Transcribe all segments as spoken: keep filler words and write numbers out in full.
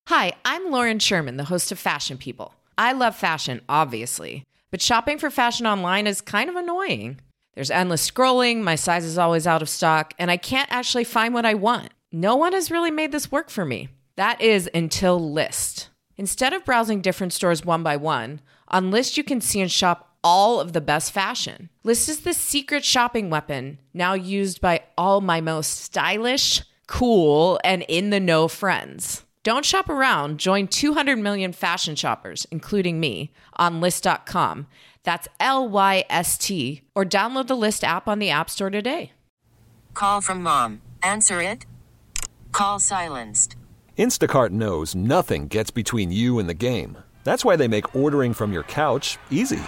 Hi, I'm Lauren Sherman, the host of Fashion People. I love fashion, obviously, but shopping for fashion online is kind of annoying. There's endless scrolling, my size is always out of stock, and I can't actually find what I want. No one has really made this work for me. That is until Lyst. Instead of browsing different stores one by one, on Lyst you can see and shop all of the best fashion. Lyst is the secret shopping weapon, now used by all my most stylish, cool, and in-the-know friends. Don't shop around. Join two hundred million fashion shoppers, including me, on Lyst dot com. That's L Y S T. Or download the Lyst app on the App Store today. Call from mom. Answer it. Call silenced. Instacart knows nothing gets between you and the game. That's why they make ordering from your couch easy.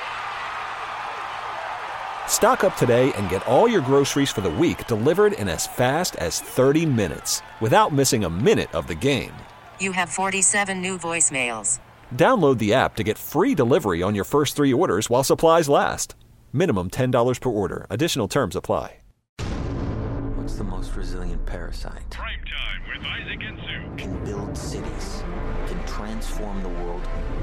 Stock up today and get all your groceries for the week delivered in as fast as thirty minutes without missing a minute of the game. You have forty-seven new voicemails. Download the app to get free delivery on your first three orders while supplies last. Minimum ten dollars per order. Additional terms apply. What's the most resilient parasite? Prime Time with Isaac and Sue. Can build cities, can transform the world,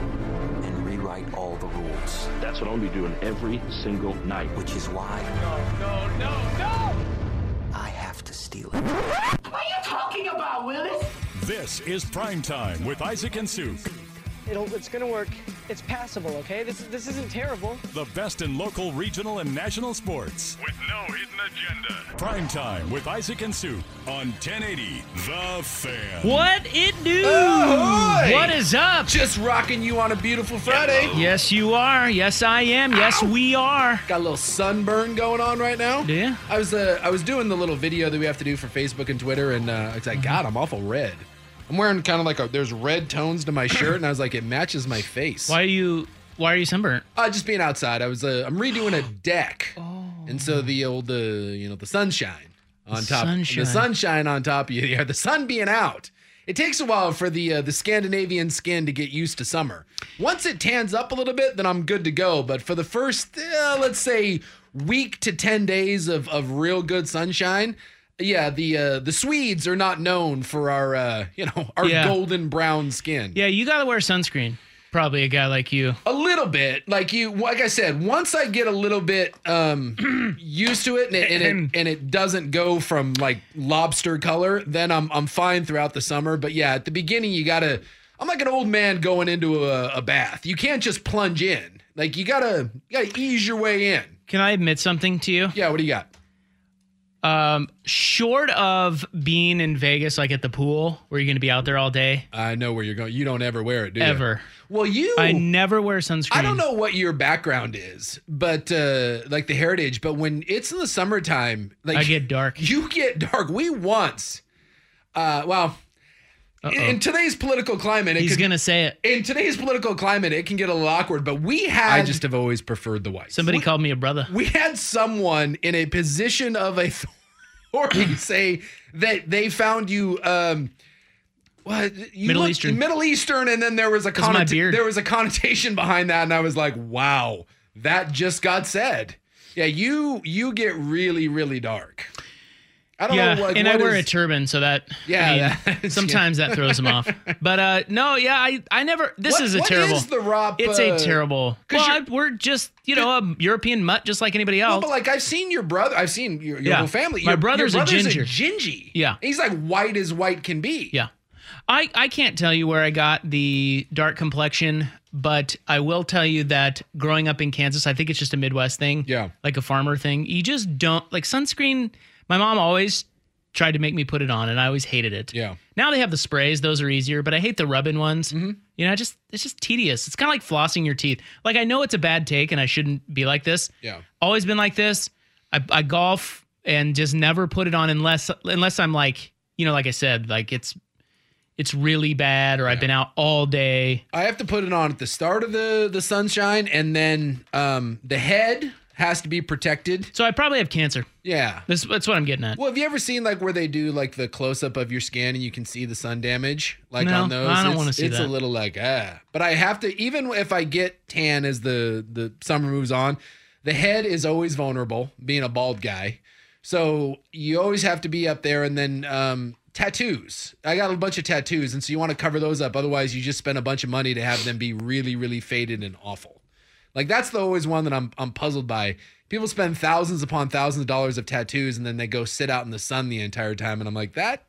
and rewrite all the rules. That's what I'll be doing every single night. Which is why... No, no, no, no! I have to steal it. What are you talking about, Willis? This is Prime Time with Isaac and Sue. It'll, it's going to work. It's passable, okay? This, this isn't terrible. The best in local, regional, and national sports. With no hidden agenda. Prime Time with Isaac and Sue on ten eighty The Fan. What it do? Ahoy! What is up? Just rocking you on a beautiful Friday. Yes, you are. Yes, I am. Yes, Ow. we are. Got a little sunburn going on right now. Do you? I was uh, I was doing the little video that we have to do for Facebook and Twitter, and uh, it's like, God, I'm awful red. I'm wearing kind of like a, there's red tones to my shirt, and I was like, it matches my face. Why are you, why are you sunburnt? Uh, just being outside. I was, uh, I'm redoing a deck. Oh. And so the old, uh, you know, the sunshine on The top, sunshine. the sunshine on top of you, yeah, the sun being out. It takes a while for the uh, the Scandinavian skin to get used to summer. Once it tans up a little bit, then I'm good to go. But for the first, uh, let's say, week to ten days of, of real good sunshine, yeah, the uh, the Swedes are not known for our, uh, you know, our Yeah. golden brown skin. Yeah, you got to wear sunscreen. Probably a guy like you. A little bit, like you, like I said, once I get a little bit um, used to it, and it, and it and it doesn't go from like lobster color, then I'm I'm fine throughout the summer. But yeah, at the beginning, you gotta. I'm like an old man going into a, a bath. You can't just plunge in. Like you gotta you gotta ease your way in. Can I admit something to you? Yeah, what do you got? Um, short of being in Vegas, like at the pool, where you're going to be out there all day. I know where you're going. You don't ever wear it, do you? Ever. Well, you. I never wear sunscreen. I don't know what your background is, but uh, like the heritage. But when it's in the summertime, like I get dark. You get dark. We once, uh, well, Uh-oh. in today's political climate, it He's could, going to say it. in today's political climate, it can get a little awkward. But we had. I just have always preferred the whites. Somebody we, called me a brother. We had someone in a position of authority say that they found you. Um, What you Middle looked, Eastern. Middle Eastern, and then there was a Because of my connota- beard. there was a connotation behind that, and I was like, "Wow, that just got said." Yeah, you you get really really dark. I don't Yeah, know what. and what I wear is- a turban, so that Yeah, I mean, that's- sometimes that throws them off. But uh, no, yeah, I I never. This What- is a what terrible. is the Rop, It's uh, a terrible. 'cause Well, you're- I, we're just you know a European mutt, just like anybody No, else. but like I've seen your brother, I've seen your, your Yeah. whole family. My Your, brother's a your brother's ginger. a gingy. Yeah. he's like white as white can be. Yeah. I, I can't tell you where I got the dark complexion, but I will tell you that growing up in Kansas, I think it's just a Midwest thing. Yeah. Like a farmer thing. You just don't like sunscreen. My mom always tried to make me put it on and I always hated it. Yeah. Now they have the sprays. Those are easier, but I hate the rub-in ones. Mm-hmm. You know, just it's just tedious. It's kind of like flossing your teeth. Like I know it's a bad take and I shouldn't be like this. Yeah. Always been like this. I, I golf and just never put it on unless unless I'm like, you know, like I said, like it's it's really bad or I've been out all day. I have to put it on at the start of the the sunshine, and then um, the head has to be protected. So I probably have cancer. Yeah. That's, that's what I'm getting at. Well, have you ever seen like where they do like the close up of your skin and you can see the sun damage like No, on those? I don't It's- wanna see It's that. a little like ah, but I have to, even if I get tan as the the summer moves on, the head is always vulnerable. Being a bald guy, so you always have to be up there. And then um, tattoos. I got a bunch of tattoos, and so you want to cover those up. Otherwise, you just spend a bunch of money to have them be really, really faded and awful. Like that's the always one that I'm I'm puzzled by. People spend thousands upon thousands of dollars of tattoos, and then they go sit out in the sun the entire time, and I'm like, that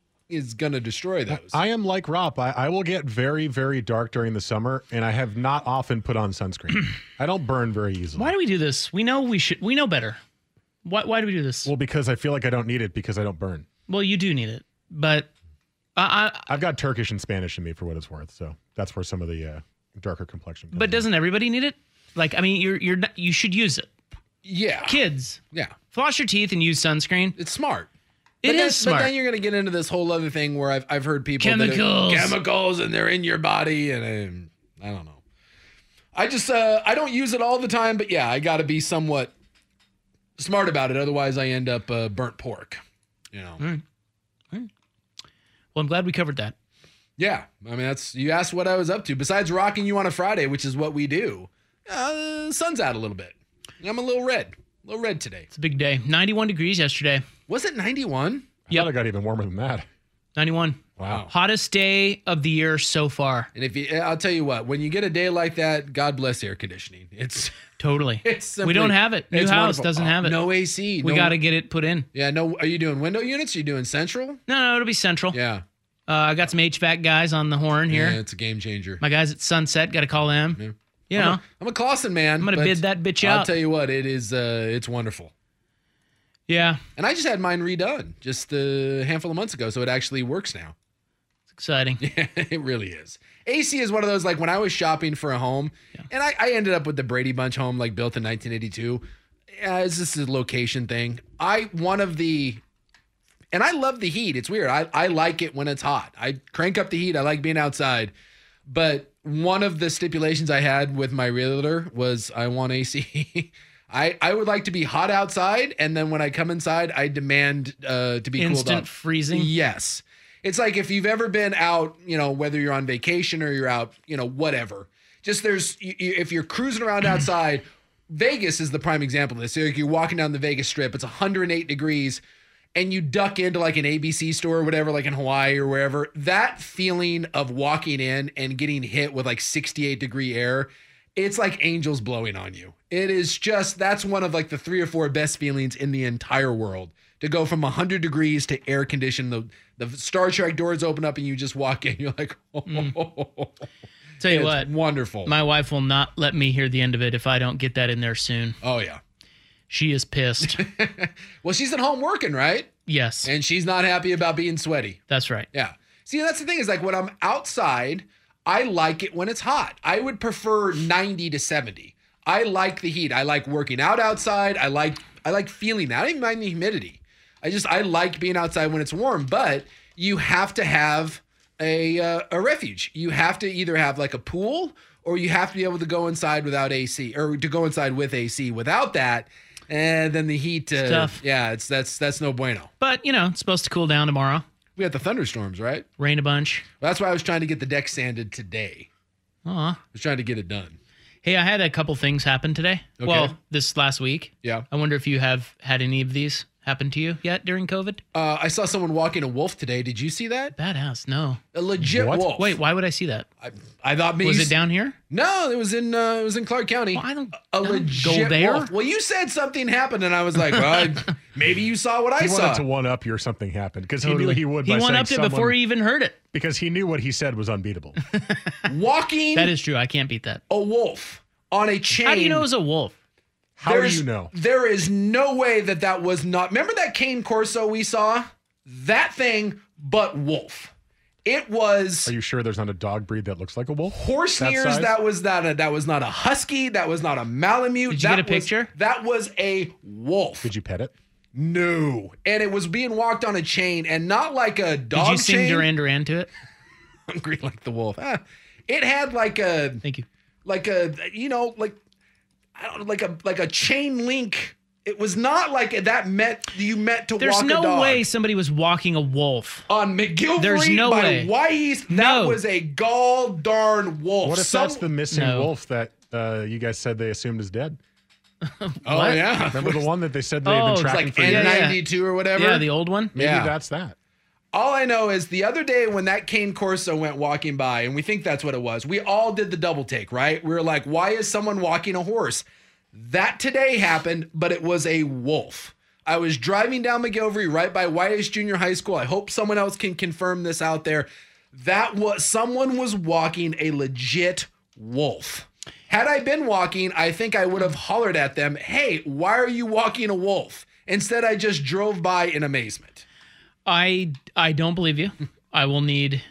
is gonna destroy those. I am like Rob. I, I will get very, very dark during the summer, and I have not often put on sunscreen. I don't burn very easily. Why do we do this? We know we should. We know better. Why? Why do we do this? Well, because I feel like I don't need it because I don't burn. Well, you do need it, but I, I, I've got Turkish and Spanish in me for what it's worth, so that's where some of the uh, darker complexion comes But doesn't in. everybody need it? Like, I mean, you're you're not, you should use it. Yeah. Kids. Yeah. Floss your teeth and use sunscreen. It's smart. It but is then, smart. But then you're going to get into this whole other thing where I've I've heard people Chemicals. that are, chemicals and they're in your body and um, I don't know. I just uh, I don't use it all the time, but yeah, I got to be somewhat smart about it. Otherwise, I end up uh, burnt pork. You know. All right. All right. Well, I'm glad we covered that. Yeah, I mean that's you asked what I was up to. Besides rocking you on a Friday, which is what we do. Uh, the sun's out a little bit. I'm a little red, a little red today. It's a big day. ninety-one degrees yesterday. Was it ninety-one? I thought it got even warmer than that. ninety-one. Wow. Hottest day of the year so far. And if you, I'll tell you what, when you get a day like that, God bless air conditioning. It's Totally. It's simply, we don't have it. New it's house wonderful. doesn't Oh, have it. No A C. We no, got to get it put in. Yeah. No. Are you doing window units? Are you doing central? No, no, it'll be central. Yeah. Uh, I got some H V A C guys on the horn here. Yeah, it's a game changer. My guys at Sunset, got to call them. Yeah. You I'm know, a, I'm a Clausen man. I'm gonna but bid that bitch I'll out. tell you what, it is. Uh, it's wonderful. Yeah, And I just had mine redone just a handful of months ago, so it actually works now. it's exciting. Yeah, it really is. A C is one of those, like when I was shopping for a home, Yeah. and I, I ended up with the Brady Bunch home, like built in nineteen eighty-two. Uh, it's just a location thing. I, one of the, and I love the heat. It's weird. I, I like it when it's hot. I crank up the heat. I like being outside. But one of the stipulations I had with my realtor was I want A C. I, I would like to be hot outside, and then when I come inside, I demand uh, to be cooled Instant up. freezing. Yes. It's like if you've ever been out, you know, whether you're on vacation or you're out, you know, whatever. Just there's, you, you, if you're cruising around outside, Vegas is the prime example of this. So like you're walking down the Vegas Strip, it's one hundred eight degrees, and you duck into like an A B C store or whatever, like in Hawaii or wherever. That feeling of walking in and getting hit with like sixty-eight degree air, it's like angels blowing on you. It is just, that's one of like the three or four best feelings in the entire world. To go from one hundred degrees to air conditioned, the the Star Trek doors open up and you just walk in. You're like, oh, Mm. oh, oh, oh. Tell you It's what, wonderful. my wife will not let me hear the end of it if I don't get that in there soon. Oh yeah. She is pissed. Well, she's at home working, right? Yes, And she's not happy about being sweaty. that's right. Yeah. See, that's the thing is like when I'm outside, I like it when it's hot. I would prefer ninety to seventy. I like the heat. I like working out outside. I like I like feeling that. I don't even mind the humidity. I just I like being outside when it's warm, but you have to have a uh, a refuge. You have to either have like a pool or you have to be able to go inside without A C or to go inside with A C. Without that, and then the heat uh, tough. Yeah, it's that's that's no bueno. But, you know, it's supposed to cool down tomorrow. We got the thunderstorms, right? Rain a bunch. That's why I was trying to get the deck sanded today. Aw. I was trying to get it done. Hey, I had a couple things happen today. Okay. Well, this last week. Yeah. I wonder if you have had any of these happen to you yet during COVID? Uh, I saw someone walking a wolf today. Did you see that? Badass. No. A legit What? wolf. Wait, why would I see that? I, I thought maybe Was you it s- down here? No, it was in uh, it was in Clark County. Well, I don't, a I don't legit go there. wolf. Well, you said something happened, and I was like, well, I, maybe you saw what I He saw. wanted to one up you or something happened because he knew Totally. he would. He by won saying up to it someone- before he even heard it. because he knew what he said was unbeatable. Walking That is true. I can't beat that. a wolf on a chain. How do you know it was a wolf? How do There's- you know? There is no way that that was not. Remember that cane Corso we saw? That thing, but wolf. It was Are you sure there's not a dog breed that looks like a wolf? horse That ears. size? That was not a. That was not a husky. That was not a Malamute. Did you that get a was- picture? That was a wolf. Did you pet it? No, and it was being walked on a chain, and not like a dog Did you sing chain. Duran Duran to it? Hungry like the wolf. Ah, it had like a Thank you. like a you know like I don't know like a like a chain link. It was not like that meant you meant to There's walk no a dog. way somebody was walking a wolf. On McGillivray There's no by way. Weiss, that No. was a gall darn wolf. What if Some- that's the missing No. wolf that uh, you guys said they assumed is dead? Oh What? yeah, Remember the one that they said they had Oh, been it's tracking like for N years? yeah. ninety-two or whatever. Yeah, the old one. Maybe Yeah. that's that. All I know is the other day when that Cane Corso went walking by, and we think that's what it was, we all did the double take, right? We were like, why is someone walking a horse? That today happened, but it was a wolf. I was driving down McGilvery right by Y S Junior High School. I hope someone else can confirm this out there. That was someone was walking a legit wolf. Had I been walking, I think I would have hollered at them, hey, why are you walking a wolf? Instead, I just drove by in amazement. I I don't believe you. I will need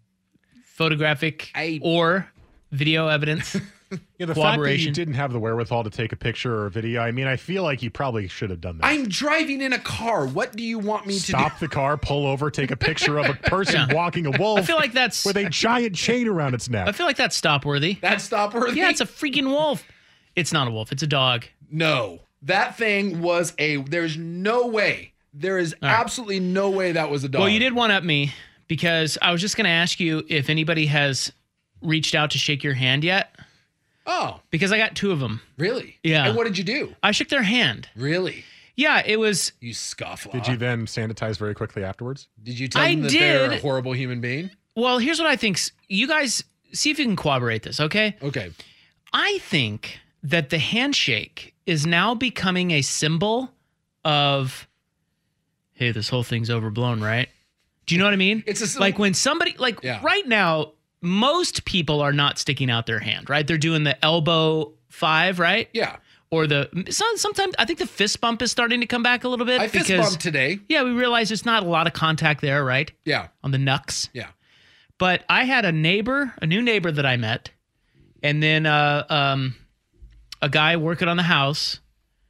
photographic I, or video evidence. Yeah, the fact that you didn't have the wherewithal to take a picture or a video, I mean, I feel like you probably should have done that. I'm driving in a car. What do you want me to do? Stop the car, pull over, take a picture of a person Yeah. walking a wolf. I feel like that's with a giant chain around its neck. I feel like that's stop-worthy. That's stop-worthy? Yeah, it's a freaking wolf. It's not a wolf. It's a dog. No. That thing was a... There's no way. There is All right. absolutely no way that was a dog. Well, you did one-up me because I was just going to ask you if anybody has reached out to shake your hand yet. Oh. Because I got two of them. Really? Yeah. And what did you do? I shook their hand. Really? Yeah, it was... You scofflaw. Did you then sanitize very quickly afterwards? Did you tell I them that did. they're a horrible human being? Well, here's what I think. You guys, see if you can corroborate this, okay? Okay. I think that the handshake is now becoming a symbol of, hey, this whole thing's overblown, right? Do you know what I mean? It's a symbol- like when somebody, like Yeah. right now, most people are not sticking out their hand, right? They're doing the elbow five, right? Yeah. Or the, some- sometimes I think the fist bump is starting to come back a little bit. I fist because, bumped today. Yeah, we realize there's not a lot of contact there, right? Yeah. On the knucks. Yeah. But I had a neighbor, a new neighbor that I met, and then uh, um, a guy working on the house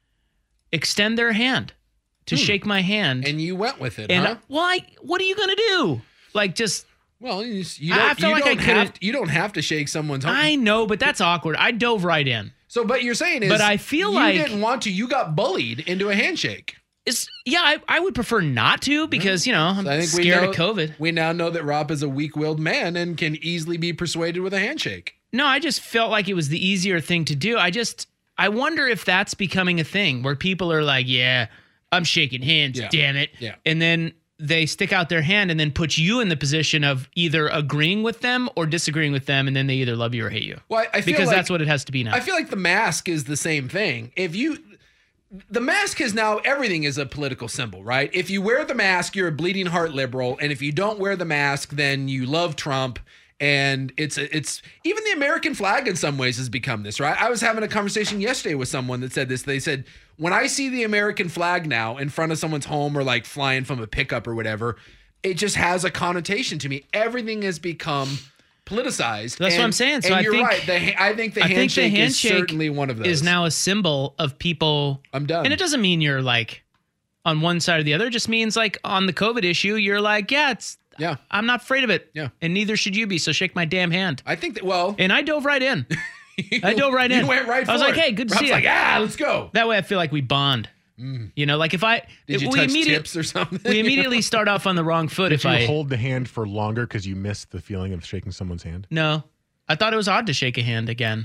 extend their hand to Hmm. shake my hand. And you went with it, and huh? why? What are you gonna do? Like just? Well, you, you I- don't, I felt you like I don't couldn't- have to, you don't have to shake someone's hand. I know, but that's awkward. I dove right in. So, but you're saying is, But I feel you like- didn't want to. You got bullied into a handshake. It's yeah. I, I would prefer not to because you know I'm So I think scared we know, of COVID. We now know that Rob is a weak-willed man and can easily be persuaded with a handshake. No, I just felt like it was the easier thing to do. I just, I wonder if that's becoming a thing where people are like, yeah, I'm shaking hands, Yeah. damn it. Yeah. And then they stick out their hand and then put you in the position of either agreeing with them or disagreeing with them. And then they either love you or hate you. Well, I, I feel because like, that's what it has to be now. I feel like the mask is the same thing. If you, the mask is now, everything is a political symbol, right? If you wear the mask, you're a bleeding heart liberal. And if you don't wear the mask, then you love Trump. And it's, it's even the American flag in some ways has become this, right? I was having a conversation yesterday with someone that said this. They said, when I see the American flag now in front of someone's home or like flying from a pickup or whatever, it just has a connotation to me. Everything has become politicized. That's and, what I'm saying. So and I you're think- right. The, I think the I think handshake, the handshake is certainly one of those. is now a symbol of people. I'm done. And it doesn't mean you're like on one side or the other. It just means like on the COVID issue, you're like, yeah, it's, Yeah. I'm not afraid of it. Yeah. And neither should you be. So shake my damn hand. I think that, well, And I dove right in. I dove right in. you went right I was for like, it. hey, good to Rob's see you. like, ah, let's go. That way I feel like we bond. You know, like if I Did you we touch immediate- tips or something? we immediately start off on the wrong foot Did if you I hold the hand for longer because you missed the feeling of shaking someone's hand? No. I thought it was odd to shake a hand again.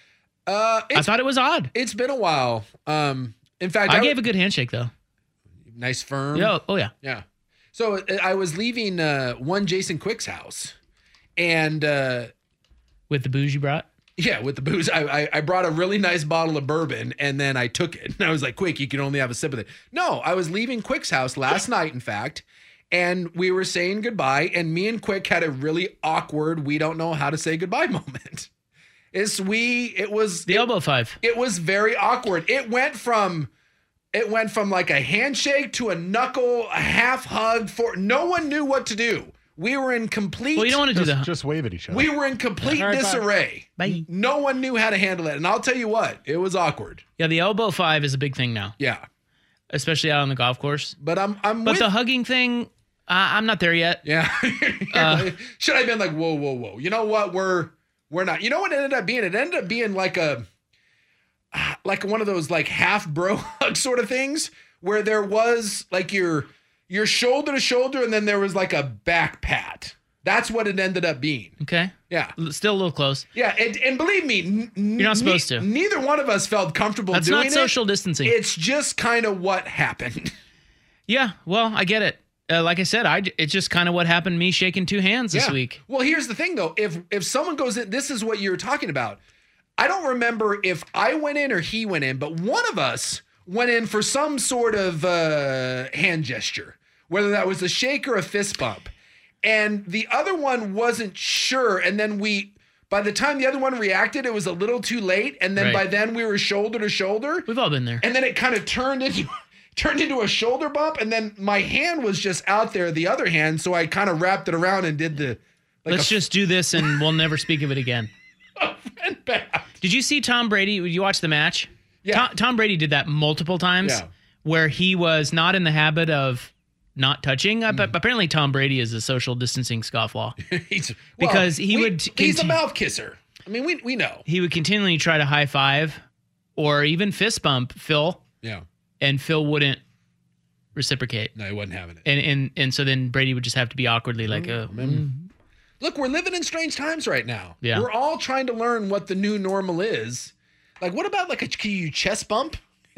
Uh, I it's, thought it was odd. it's been a while. Um, in fact, I, I gave a good handshake though. nice firm. Yeah, oh yeah. Yeah. So uh, I was leaving uh, one Jason Quick's house, and uh, With the booze you brought? yeah, with the booze, I, I I brought a really nice bottle of bourbon, and then I took it. And I was like, "Quick, you can only have a sip of it." No, I was leaving Quick's house last night, in fact, and we were saying goodbye, and me and Quick had a really awkward, we don't know how to say goodbye moment. It's we, it was The elbow five. It was very awkward. It went from it went from like a handshake to a knuckle, a half hug. For no one knew what to do. We were in complete. Well, you don't want to do Just, that. just wave at each other. We were in complete All right, bye. disarray. Bye. No one knew how to handle it, and I'll tell you what, it was awkward. Yeah, the elbow five is a big thing now, Yeah, especially out on the golf course. but I'm I'm But with. the hugging thing, uh, I'm not there yet. yeah, Uh, should I have been like, whoa, whoa, whoa? You know what? We're we're not. You know what it ended up being? It ended up being like a like one of those like half bro hug sort of things where there was like your your shoulder to shoulder, and then there was like a back pat. That's what it ended up being. Okay. Yeah. L- Still a little close. Yeah, and, and believe me, n- You're not supposed to. Neither one of us felt comfortable That's doing not social distancing. it. It's just kind of what happened. Yeah, well, I get it. uh, like I said, I it's just kind of what happened to me shaking two hands this Yeah. week. Well, here's the thing, though. If if someone goes in, this is what you're talking about. I don't remember if I went in or he went in, but one of us went in for some sort of uh, hand gesture, whether that was a shake or a fist bump. And the other one wasn't sure. And then we, by the time the other one reacted, it was a little too late. And then Right. by then we were shoulder to shoulder. We've all been there. And then it kind of turned into turned into a shoulder bump. And then my hand was just out there, the other hand. So I kind of wrapped it around and did the. Like Let's a, just do this and we'll never speak of it again. and back. Did you see Tom Brady? Did you watch the match? Yeah. Tom, Tom Brady did that multiple times Yeah. where he was not in the habit of not touching. Uh, But apparently Tom Brady is a social distancing scofflaw. He's, Because he we- would He's a conti- mouth kisser. I mean, we we know. He would continually try to high five or even fist bump Phil, Yeah. and Phil wouldn't reciprocate. No, he wasn't having it. And and and so then Brady would just have to be awkwardly like, uh, mm. Look, we're living in strange times right now. Yeah. We're all trying to learn what the new normal is. Like, what about like a can you chest bump?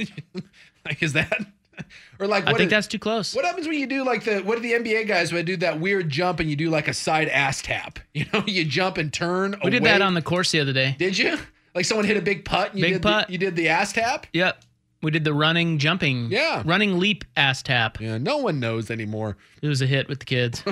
Like, is that? Or like, I what think is- that's too close. What happens when you do like the what do the N B A guys when they do that weird jump and you do like a side ass tap? You know, you jump and turn. We did that on the course the other day. Did you? Like someone hit a big putt and you Big did putt. The, you did the ass tap? Yep. We did the running, jumping, Yeah. running leap ass tap. Yeah, no one knows anymore. It was a hit with the kids.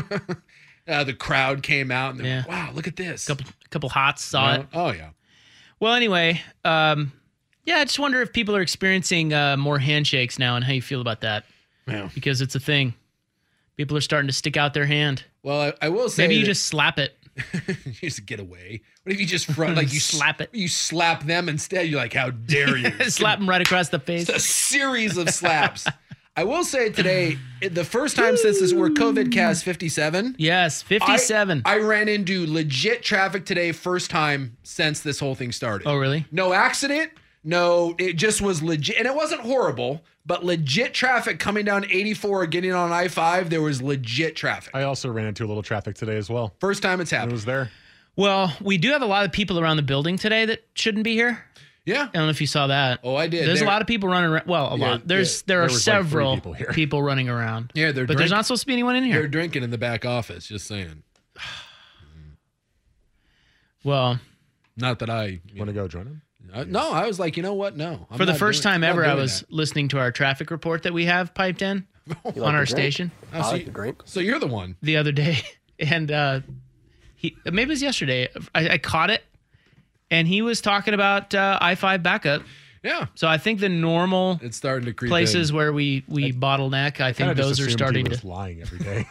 Uh, the crowd came out and they're Yeah. like, wow, look at this. couple couple hots saw Yeah. it. Oh, yeah. Well, anyway, um, yeah, I just wonder if people are experiencing uh, more handshakes now and how you feel about that. Yeah. Because it's a thing. People are starting to stick out their hand. Well, I, I will say Maybe you that- just slap it. you just get away. What if you just front like you Slap it. You slap them instead. You're like, how dare you? Slap them right across the face. It's a series of slaps. I will say today, it- the first time since this, we're COVID cast fifty-seven. Yes, fifty-seven. I, I ran into legit traffic today, first time since this whole thing started. Oh, really? No accident. No, it just was legit. And it wasn't horrible, but legit traffic coming down eighty-four, getting on I five. There was legit traffic. I also ran into a little traffic today as well. First time it's It happened. was there. Well, we do have a lot of people around the building today that shouldn't be here. Yeah. I don't know if you saw that. Oh, I did. There's There- a lot of people running around. Well, a Yeah, lot. There's yeah. there There are was like three several people here. people running around. Yeah, they're but there's drink- not supposed to be anyone in They're here. drinking in the back office, just saying. Well, Not that I Want to go join them? Uh, no, I was like, you know what? No. I'm for the not first doing- time I'm not ever, I doing was that. listening to our traffic report that we have piped in You on like our the drink? station Oh, I so, like you- the drink. so you're the one. the other day, and uh, he maybe it was yesterday. I, I caught it, and he was talking about uh, I five backup. Yeah. So I think the normal It's starting to creep places in. where we we bottleneck, I think Kinda just those are assumed starting he was to lying every day.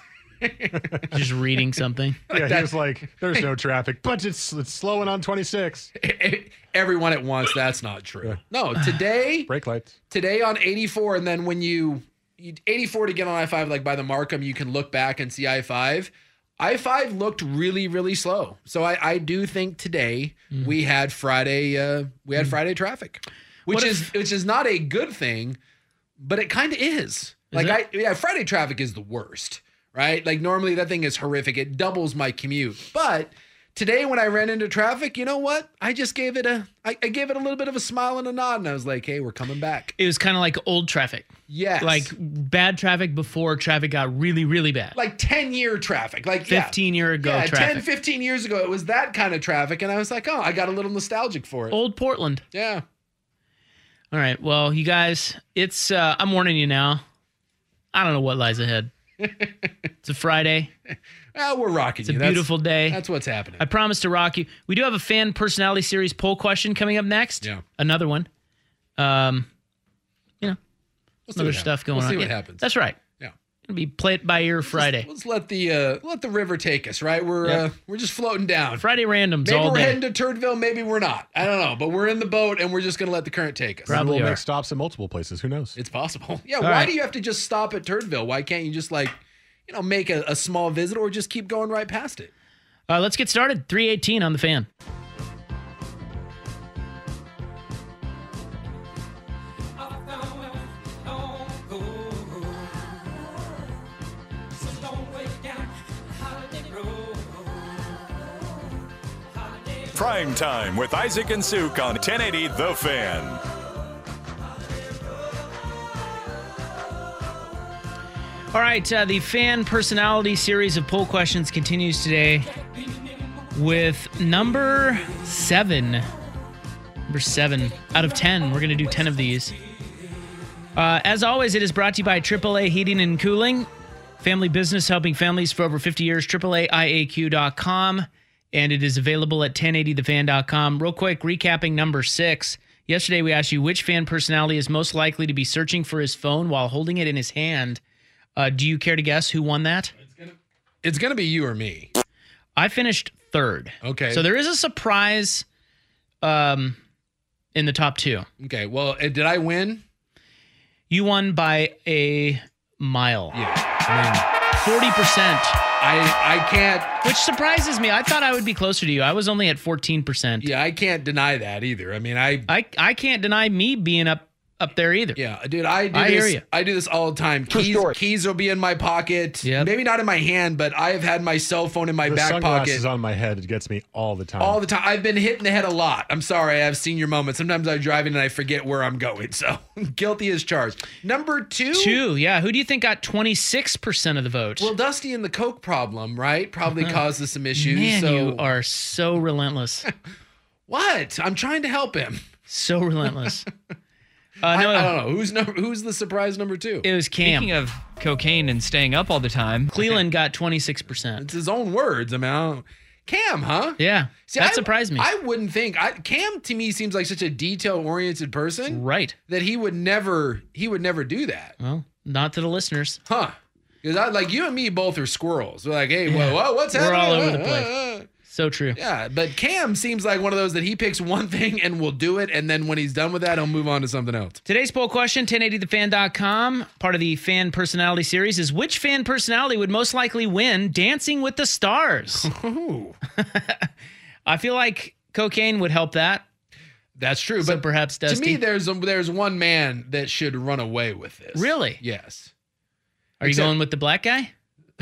just reading something. yeah, that- he was like, "There's no traffic, but it's it's slowing on twenty-six. Everyone at once. That's not true. No, today, Brake lights." today on eighty-four, and then when you, you eighty-four to get on I five, like by the Markham, you can look back and see I five. I five looked really, really slow. So I, I do think today Mm. we had Friday, uh, we had Friday traffic, which What is if- which is not a good thing, but it kind of is. Like it? I, yeah, Friday traffic is the worst, right? Like normally that thing is horrific. It doubles my commute, but today when I ran into traffic, you know what? I just gave it a, I, I gave it a little bit of a smile and a nod, and I was like, hey, we're coming back. It was kind of like old traffic, Yes, like bad traffic before traffic got really, really bad. like ten year traffic, like yeah. fifteen year ago Yeah, traffic. ten, fifteen years ago, it was that kind of traffic. And I was like, oh, I got a little nostalgic for it. Old Portland. Yeah. All right. Well, you guys, it's uh, I'm warning you now. I don't know what lies ahead. It's a Friday. Well, we're rocking It's a you. That's- beautiful day. That's what's happening. I promise to rock you. We do have a fan personality series poll question coming up next. Yeah. Another one. Um, you know, We'll see other what stuff happens. going We'll on. see what Yeah, happens. That's right. Yeah. It'll be play it by ear Friday. Let's let the uh, let the river take us, right? We're Yeah. uh, we're just floating down. Friday randoms Maybe all we're day. heading to Turdville, maybe we're not. I don't know, but we're in the boat and we're just gonna let the current take us. Probably we'll are. make stops at multiple places. Who knows? It's possible. Yeah. All why right. do you have to just stop at Turdville? Why can't you just like, you know, make a, a small visit or just keep going right past it? Uh, let's get started. three eighteen on the fan. Prime Time with Isaac and Suk on ten eighty The Fan. All right, uh, the fan personality series of poll questions continues today with number seven. Number seven out of ten. We're going to do ten of these. Uh, as always, it is brought to you by triple A Heating and Cooling. Family business helping families for over fifty years. triple A I A Q dot com. And it is available at ten eighty the fan dot com. Real quick, recapping number six. Yesterday, we asked you which fan personality is most likely to be searching for his phone while holding it in his hand. Uh, do you care to guess who won that? It's gonna, it's gonna be you or me. I finished third. Okay. So there is a surprise um, in the top two. Okay. Well, uh, did I win? You won by a mile. Yeah. I mean, forty percent. I I can't. Which surprises me. I thought I would be closer to you. I was only at fourteen percent. Yeah, I can't deny that either. I mean, I I, I can't deny me being up up there either. Yeah, dude, I do I this. hear you. I do this all the time. Keys, keys will be in my pocket. Yep. Maybe not in my hand, but I have had my cell phone in my the back sunglasses pocket on my head. It gets me all the time. all the time. I've been hit in the head a lot. I'm sorry. I have senior moments. Sometimes I'm driving and I forget where I'm going. So guilty as charged. Number two. Two, yeah. Who do you think got twenty-six percent of the vote? Well, Dusty and the Coke problem, right? Probably causes some issues. Man, so you are so relentless. what? I'm trying to help him. So relentless. Uh, I, no, I don't know. Who's number, Who's the surprise number two? It was Cam. Speaking of cocaine and staying up all the time, Cleveland got twenty-six percent. It's his own words. I mean, I don't, Cam, huh? Yeah, See, that I, surprised me. I wouldn't think. I, Cam to me seems like such a detail-oriented person, right? That he would never, he would never do that. Well, not to the listeners, huh? Because I like you and me both are squirrels. We're like, hey, whoa, whoa, what's We're happening? all over Uh, the place. uh, uh. So true. Yeah, but Cam seems like one of those that he picks one thing and will do it, and then when he's done with that, he'll move on to something else. Today's poll question, ten eighty the fan dot com, part of the fan personality series, is which fan personality would most likely win Dancing with the Stars? Ooh. I feel like cocaine would help that. That's true, So but perhaps to Dusty. me, there's a, there's one man that should run away with this. Really? Yes. Are you Except- going with the black guy?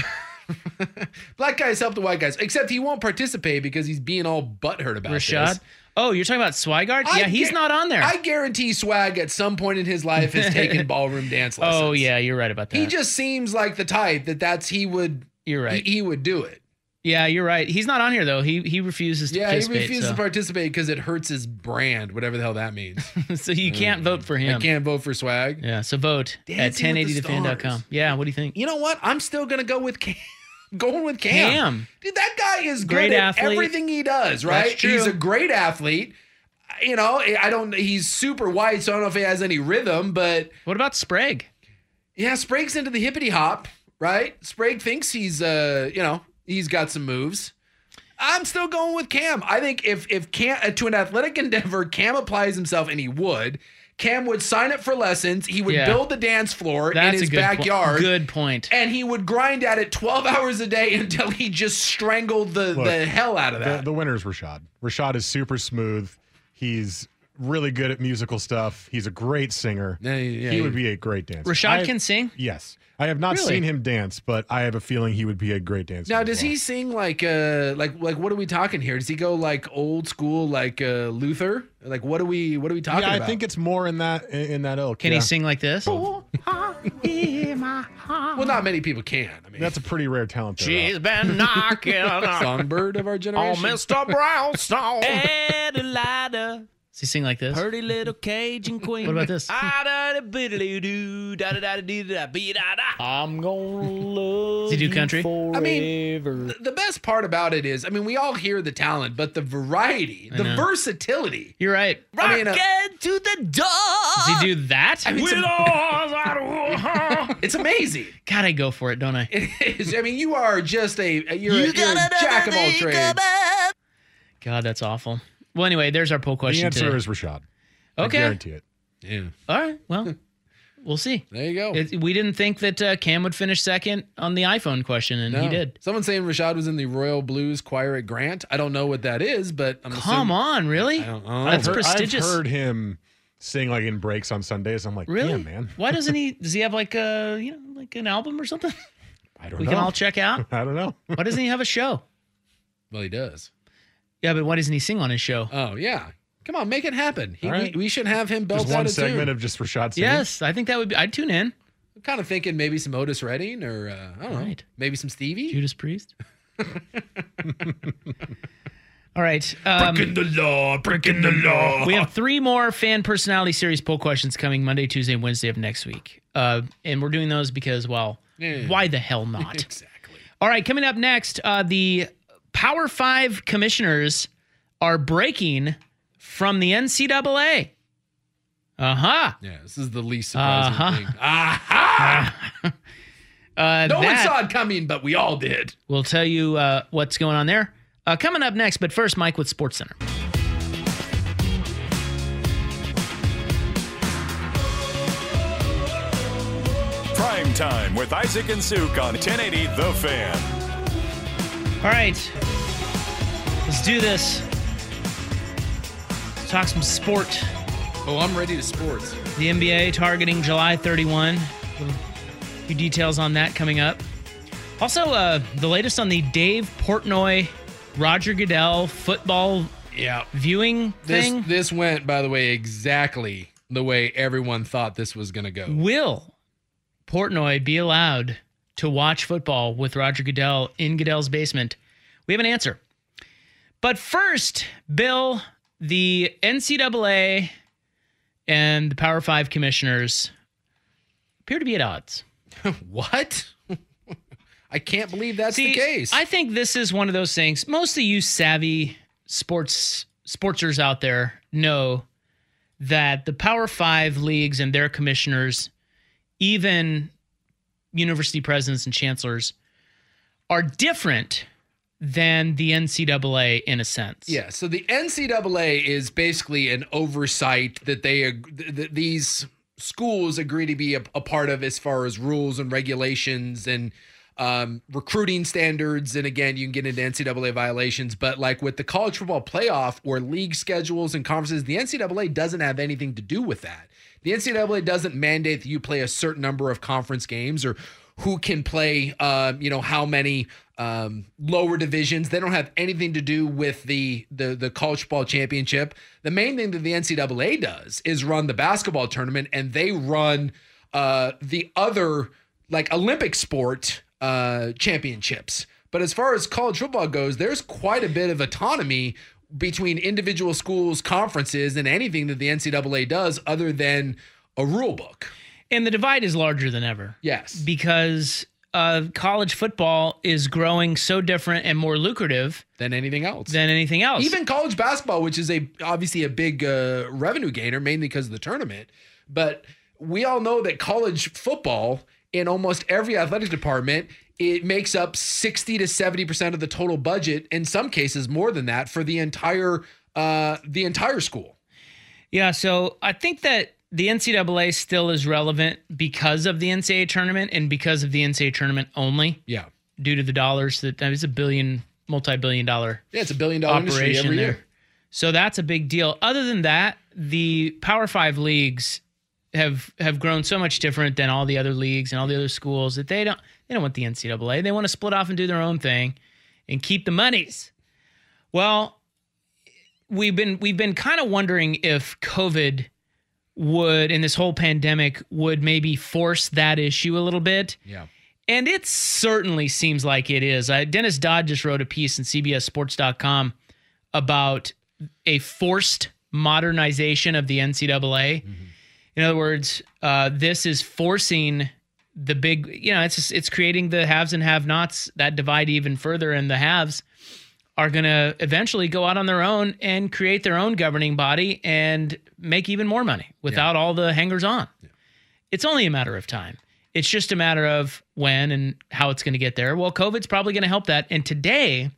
Black guys help the white guys, except he won't participate because he's being all butthurt about Rashad? this. Oh, you're talking about Swigard? I Yeah, he's gu- not on there. I guarantee Swag at some point in his life has taken ballroom dance lessons. Oh, yeah, you're right about that. He just seems like the type that that's he would. You're right. He, he would do it. Yeah, you're right. He's not on here, though. He he refuses to Yeah, he participate. refuses so. to participate because it hurts his brand, whatever the hell that means. so you can't vote for him. I can't vote for Swag. Yeah, so vote Dancing at ten eighty with the the fan dot com. Stars. Yeah, what do you think? You know what? I'm still gonna go with Cam. Going with Cam. Cam. Dude, that guy is Great good at athlete. everything he does, right? That's true. He's a great athlete. You know, I don't. He's super white, so I don't know if he has any rhythm. But What about Sprague? yeah, Sprague's into the hippity hop, right? Sprague thinks he's, uh, you know, he's got some moves. I'm still going with Cam. I think if if Cam uh, to an athletic endeavor, Cam applies himself, and he would. Cam would sign up for lessons. He would Yeah. build the dance floor That's in his a good po- backyard. good point. And he would grind at it twelve hours a day until he just strangled the, Look, the hell out of The, that. the winner is Rashad. Rashad is super smooth. He's really good at musical stuff. He's a great singer. Yeah, yeah, he yeah. would be a great dancer. Rashad I- can sing? Yes. I have not Really? seen him dance, but I have a feeling he would be a great dancer. Now, as does well. he sing like uh like like what are we talking here? Does he go like old school like uh Luther? Like what are we what are we talking Yeah, I about? think it's more in that in that ilk. Can yeah. he sing like this? well, not many people can. I mean, That's a pretty rare talent. There, Rob. been knocking on songbird of our generation. Mister Brownstone. Adelaida. Does he sing like this? Pretty little Cajun queen. What about this? I'm gonna love. Does he do country? I mean, th- the best part about it is, I mean, we all hear the talent, but the variety, the know. versatility. You're right. I mean, uh, to the door. Does he do that? I mean, it's, am- it's amazing. God, I go for it, don't I? It is. I mean, you are just a you're, a, you're a jack of all trades. God, that's awful. Well, anyway, there's our poll The question answer today. is Rashad. Okay. I guarantee it. Yeah. All right. Well, we'll see. There you go. It, we didn't think that uh, Cam would finish second on the iPhone question, and he No. did. Someone saying Rashad was in the Royal Blues Choir at Grant. I don't know what that is, but I'm Come assuming, on, really? I don't know. That's I've heard, prestigious. I've heard him sing like in breaks on Sundays. I'm like, Really, damn, man. Why doesn't he? Does he have like a you know like an album or something? I don't We know. can all check out. I don't know. Why doesn't he have a show? Well, he does. Yeah, but why doesn't he sing on his show? Oh yeah. Come on, make it happen. He, All right. we, we should have him belt Just out one a segment tune. of just Rashad singing. Yes, I think that would be. I'd tune in. I'm kind of thinking maybe some Otis Redding or, uh, I don't know, Right. maybe some Stevie. Judas Priest. All right. Um, breaking the law, breaking the law. We have three more fan personality series poll questions coming Monday, Tuesday, and Wednesday of next week. Uh, and we're doing those because, well, Yeah. why the hell not? Exactly. All right, coming up next, uh, the Power Five commissioners are breaking from the N C double A. Uh-huh. Yeah, this is the least surprising Uh-huh. thing. Aha! Uh, no one that- saw it coming, but we all did. We'll tell you uh, what's going on there. Uh, coming up next, but first, Mike with SportsCenter. Prime Time with Isaac and Suk on ten eighty The Fan. All right, let's do this. Let's talk some sport. Oh, I'm ready to sports. The N B A targeting July thirty-first. A few details on that coming up. Also, uh, the latest on the Dave Portnoy, Roger Goodell football Yeah. viewing This, thing. this went, by the way, exactly the way everyone thought this was going to go. Will Portnoy be allowed to watch football with Roger Goodell in Goodell's basement? We have an answer. But first, Bill, the N C double A and the Power Five commissioners appear to be at odds. What? I can't believe that's See, the case. I think this is one of those things. Most of you savvy sports sportsers out there know that the Power Five leagues and their commissioners, even university presidents and chancellors, are different than the N C double A in a sense. Yeah, so the N C double A is basically an oversight that they ag- th- these schools agree to be a, a part of as far as rules and regulations and um, recruiting standards. And again, you can get into N C double A violations, but like with the college football playoff or league schedules and conferences, the N C double A doesn't have anything to do with that. The N C double A doesn't mandate that you play a certain number of conference games or who can play, uh, you know, how many um, lower divisions. They don't have anything to do with the, the the college football championship. The main thing that the N C double A does is run the basketball tournament, and they run uh, the other like Olympic sport uh, championships. But as far as college football goes, there's quite a bit of autonomy between individual schools, conferences, and anything that the N C double A does other than a rule book. And the divide is larger than ever. Yes. Because uh, college football is growing so different and more lucrative Than anything else. than anything else. Even college basketball, which is a obviously a big uh, revenue gainer, mainly because of the tournament. But we all know that college football in almost every athletic department, it makes up sixty to seventy percent of the total budget, in some cases more than that, for the entire uh, the entire school. Yeah, so I think that the N C double A still is relevant because of the N C double A tournament and because of the N C double A tournament only. Yeah. Due to the dollars that it's a billion, multi-billion dollar Yeah, it's a billion dollar industry operation every there. year. So that's a big deal. Other than that, the Power Five leagues have have grown so much different than all the other leagues and all the other schools that they don't they don't want the N C double A. They want to split off and do their own thing and keep the monies. Well, we've been we've been kind of wondering if COVID would, in this whole pandemic, would maybe force that issue a little bit. Yeah. And it certainly seems like it is. Uh, Dennis Dodd just wrote a piece in C B S Sports dot com about a forced modernization of the N C double A. Mm-hmm. In other words, uh, this is forcing the big, you know, it's just, it's creating the haves and have-nots, that divide even further, and the haves are going to eventually go out on their own and create their own governing body and make even more money without yeah. all the hangers-on. Yeah. It's only a matter of time. It's just a matter of when and how it's going to get there. Well, COVID's probably going to help that. And today,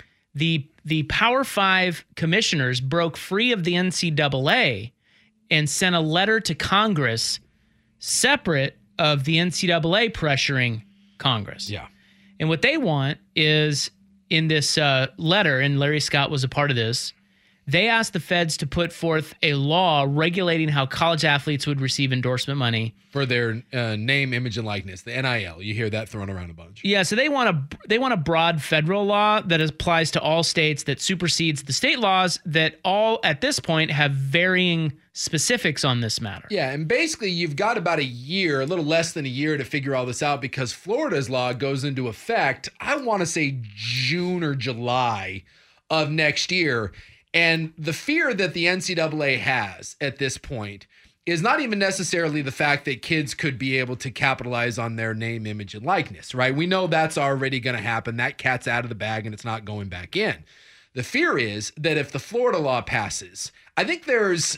the the Power Five commissioners broke free of the N C double A and sent a letter to Congress separate of the N C double A pressuring Congress. Yeah. And what they want is, in this uh, letter, and Larry Scott was a part of this, They asked the feds to put forth a law regulating how college athletes would receive endorsement money for their uh, name, image, and likeness, the N I L. You hear that thrown around a bunch. Yeah, so they want a they want a broad federal law that applies to all states that supersedes the state laws that all at this point have varying specifics on this matter. Yeah, and basically you've got about a year, a little less than a year to figure all this out because Florida's law goes into effect, I want to say June or July of next year. And the fear that the N C double A has at this point is not even necessarily the fact that kids could be able to capitalize on their name, image, and likeness, right? We know that's already going to happen. That cat's out of the bag and it's not going back in. The fear is that if the Florida law passes, I think there's,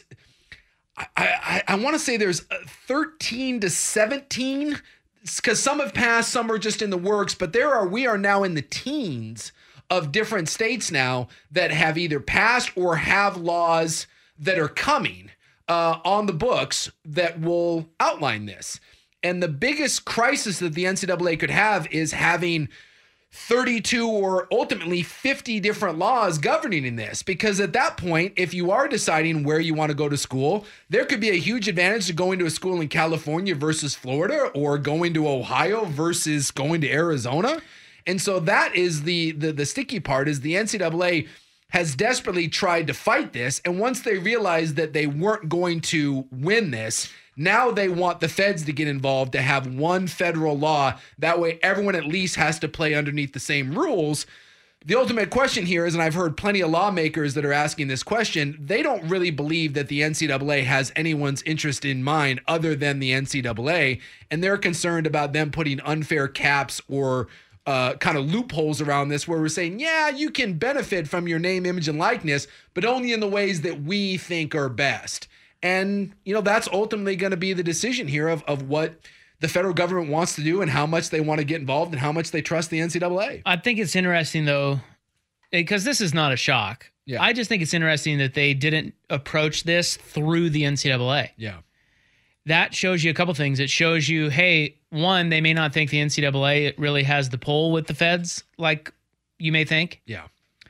I, I, I want to say there's thirteen to seventeen, because some have passed, some are just in the works, but there are, we are now in the teens of different states now that have either passed or have laws that are coming uh, on the books that will outline this. And the biggest crisis that the N C double A could have is having thirty-two or ultimately fifty different laws governing in this. Because at that point, if you are deciding where you want to go to school, there could be a huge advantage to going to a school in California versus Florida, or going to Ohio versus going to Arizona. And so that is the, the the sticky part, is the N C double A has desperately tried to fight this. And once they realized that they weren't going to win this, now they want the feds to get involved to have one federal law. That way everyone at least has to play underneath the same rules. The ultimate question here is, and I've heard plenty of lawmakers that are asking this question, they don't really believe that the N C double A has anyone's interest in mind other than the N C double A. And they're concerned about them putting unfair caps or Uh, kind of loopholes around this, where we're saying, yeah, you can benefit from your name, image, and likeness, but only in the ways that we think are best. And, you know, that's ultimately going to be the decision here of, of what the federal government wants to do and how much they want to get involved and how much they trust the N C double A. I think it's interesting, though, because this is not a shock. Yeah. I just think it's interesting that they didn't approach this through the N C double A. Yeah. That shows you a couple things. It shows you, hey, one, they may not think the N C double A really has the pull with the feds like you may think. Yeah.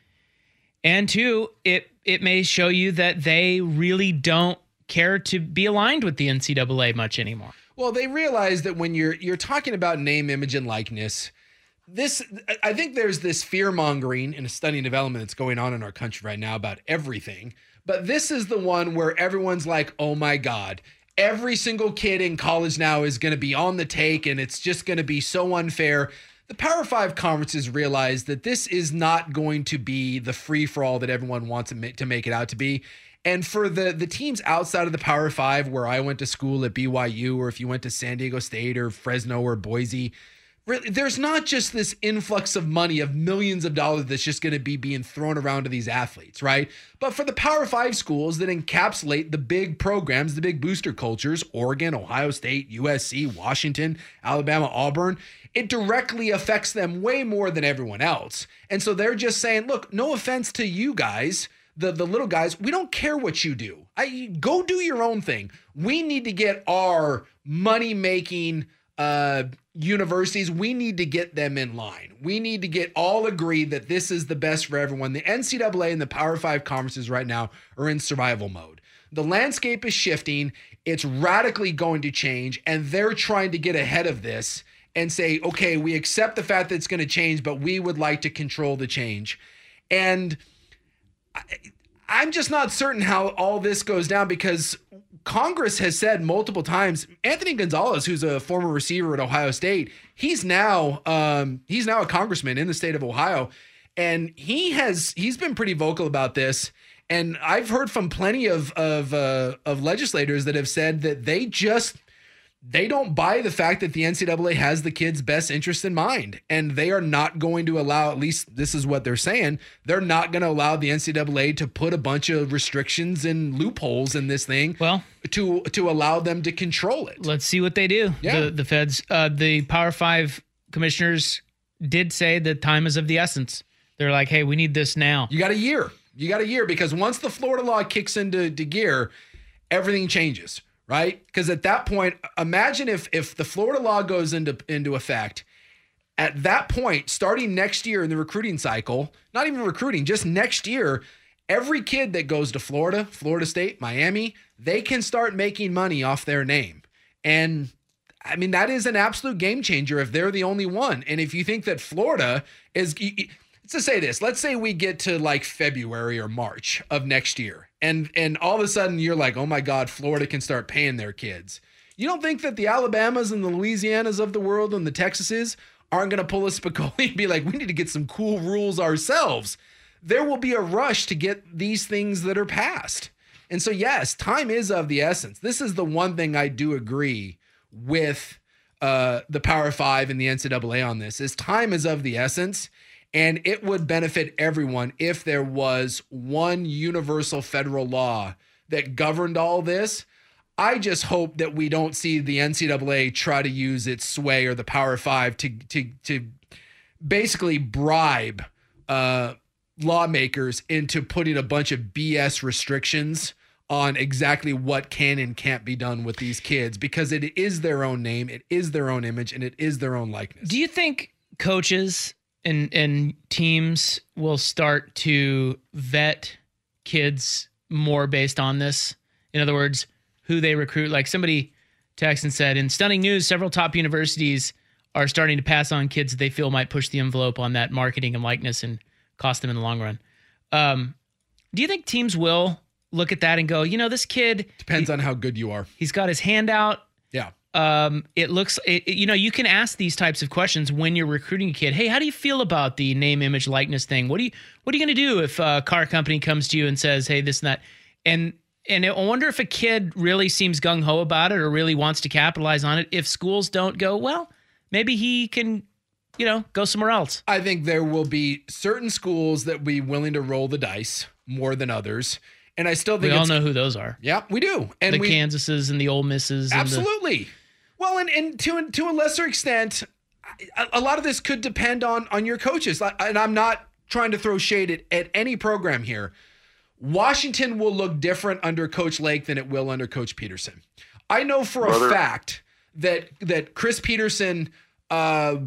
And two, it it may show you that they really don't care to be aligned with the N C double A much anymore. Well, they realize that when you're you're talking about name, image, and likeness, this I think there's this fear-mongering and a stunning development that's going on in our country right now about everything. But this is the one where everyone's like, oh my God, every single kid in college now is going to be on the take, and it's just going to be so unfair. The Power Five conferences realize that this is not going to be the free-for-all that everyone wants to make it out to be. And for the, the teams outside of the Power Five, where I went to school at B Y U, or if you went to San Diego State or Fresno or Boise, really, there's not just this influx of money of millions of dollars that's just going to be being thrown around to these athletes, right? But for the Power Five schools that encapsulate the big programs, the big booster cultures, Oregon, Ohio State, U S C, Washington, Alabama, Auburn, it directly affects them way more than everyone else. And so they're just saying, look, no offense to you guys, the, the little guys, we don't care what you do. I, go do your own thing. We need to get our money-making uh, universities, we need to get them in line. We need to get all agreed that this is the best for everyone. The N C double A and the Power Five conferences right now are in survival mode. The landscape is shifting. It's radically going to change, and they're trying to get ahead of this and say, okay, we accept the fact that it's going to change, but we would like to control the change. And I, I'm just not certain how all this goes down, because Congress has said multiple times, Anthony Gonzalez, who's a former receiver at Ohio State, he's now um, he's now a congressman in the state of Ohio, and he has he's been pretty vocal about this. And I've heard from plenty of of uh, of legislators that have said that they just they don't buy the fact that the N C double A has the kids' best interest in mind, and they are not going to allow, at least this is what they're saying, they're not going to allow the N C double A to put a bunch of restrictions and loopholes in this thing well, to to allow them to control it. Let's see what they do. Yeah. The, the feds, uh, the Power Five commissioners did say that time is of the essence. They're like, hey, we need this now. You got a year. You got a year, because once the Florida law kicks into to gear, everything changes. Right? Because at that point, imagine if if the Florida law goes into, into effect, at that point, starting next year in the recruiting cycle, not even recruiting, just next year, every kid that goes to Florida, Florida State, Miami, they can start making money off their name. And I mean, that is an absolute game changer if they're the only one. And if you think that Florida is, let's just say this, let's say we get to like February or March of next year. And, and all of a sudden you're like, oh my God, Florida can start paying their kids. You don't think that the Alabamas and the Louisianas of the world and the Texases aren't going to pull a Spicoli and be like, we need to get some cool rules ourselves. There will be a rush to get these things that are passed. And so, yes, time is of the essence. This is the one thing I do agree with uh, the Power Five and the N C double A on this, is time is of the essence. And it would benefit everyone if there was one universal federal law that governed all this. I just hope that we don't see the N C double A try to use its sway or the Power Five to to to basically bribe uh, lawmakers into putting a bunch of B S restrictions on exactly what can and can't be done with these kids, because it is their own name, it is their own image, and it is their own likeness. Do you think coaches and and teams will start to vet kids more based on this? In other words, who they recruit? Like somebody texted and said, in stunning news, several top universities are starting to pass on kids that they feel might push the envelope on that marketing and likeness and cost them in the long run. Um, do you think teams will look at that and go, you know, this kid... Depends he, on how good you are. He's got his hand out. Yeah. Um, it looks, it, it- you know, you can ask these types of questions when you're recruiting a kid. Hey, how do you feel about the name, image, likeness thing? What do you, what are you going to do if a car company comes to you and says, hey, this and that? And, and I wonder if a kid really seems gung-ho about it or really wants to capitalize on it if schools don't go, well, maybe he can, you know, go somewhere else. I think there will be certain schools that be willing to roll the dice more than others. And I still think We all it's, know who those are. Yeah, we do. And the we, Kansases and the Ole Misses. and the- Absolutely. Well, and, and to to a lesser extent, a, a lot of this could depend on on your coaches. I- And I'm not trying to throw shade at, at any program here. Washington will look different under Coach Lake than it will under Coach Peterson. I know for Brother. a fact that that Chris Peterson, uh,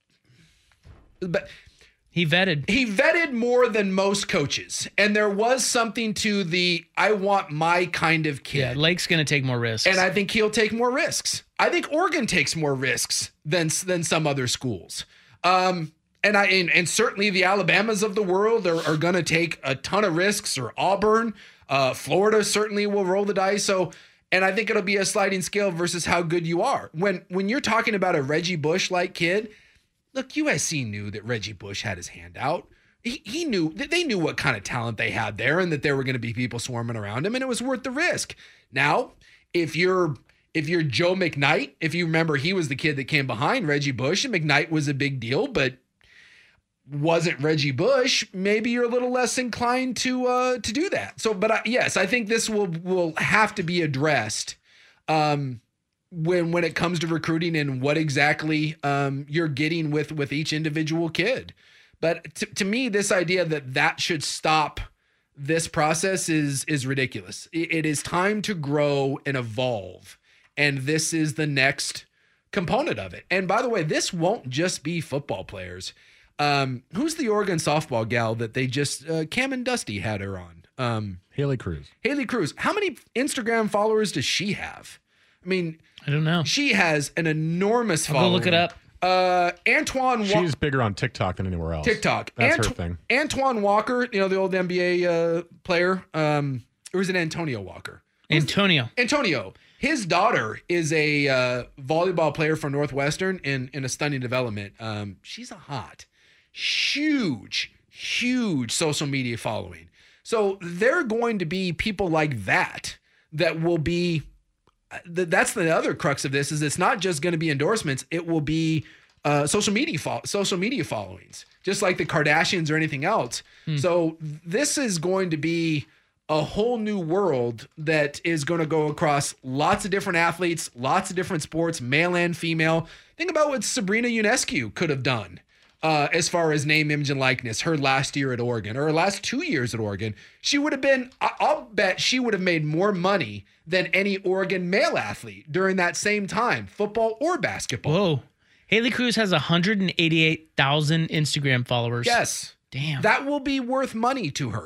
but he vetted. He vetted more than most coaches, and there was something to the I want my kind of kid. Yeah, Lake's going to take more risks. And I think he'll take more risks. I think Oregon takes more risks than than some other schools. Um, and I and, and certainly the Alabamas of the world are, are going to take a ton of risks, or Auburn. Uh, Florida certainly will roll the dice. So, and I think it'll be a sliding scale versus how good you are. When when you're talking about a Reggie Bush-like kid, look, U S C knew that Reggie Bush had his hand out. He, he knew that they knew what kind of talent they had there, and that there were going to be people swarming around him, and it was worth the risk. Now, if you're if you're Joe McKnight, if you remember, he was the kid that came behind Reggie Bush, and McKnight was a big deal, but wasn't Reggie Bush. Maybe you're a little less inclined to uh, to do that. So, but I, yes, I think this will will have to be addressed. Um, when when it comes to recruiting and what exactly um, you're getting with with each individual kid. But to, to me, this idea that that should stop this process is is ridiculous. It, it is time to grow and evolve, and this is the next component of it. And by the way, this won't just be football players. Um, who's the Oregon softball gal that they just uh, Cam and Dusty had her on? Um, Haley Cruz. Haley Cruz. How many Instagram followers does she have? I mean, I don't know. She has an enormous I'll following. go look it up. Uh, Antoine Wa- She's bigger on TikTok than anywhere else. TikTok. That's Anto- her thing. Antoine Walker, you know, the old N B A uh, player. Um, or was it Antonio Walker? Antonio. Antonio. His daughter is a uh, volleyball player from Northwestern in, in a stunning development. Um, she's a hot, huge, huge social media following. So there are going to be people like that that will be that's the other crux of this, is it's not just going to be endorsements. It will be uh, social media, fo- social media followings, just like the Kardashians or anything else. Hmm. So this is going to be a whole new world that is going to go across lots of different athletes, lots of different sports, male and female. Think about what Sabrina Ionescu could have done uh, as far as name, image, and likeness her last year at Oregon, or her last two years at Oregon. She would have been, I- I'll bet she would have made more money than any Oregon male athlete during that same time, football or basketball. Whoa. Haley Cruz has one hundred eighty-eight thousand Instagram followers. Yes. Damn. That will be worth money to her.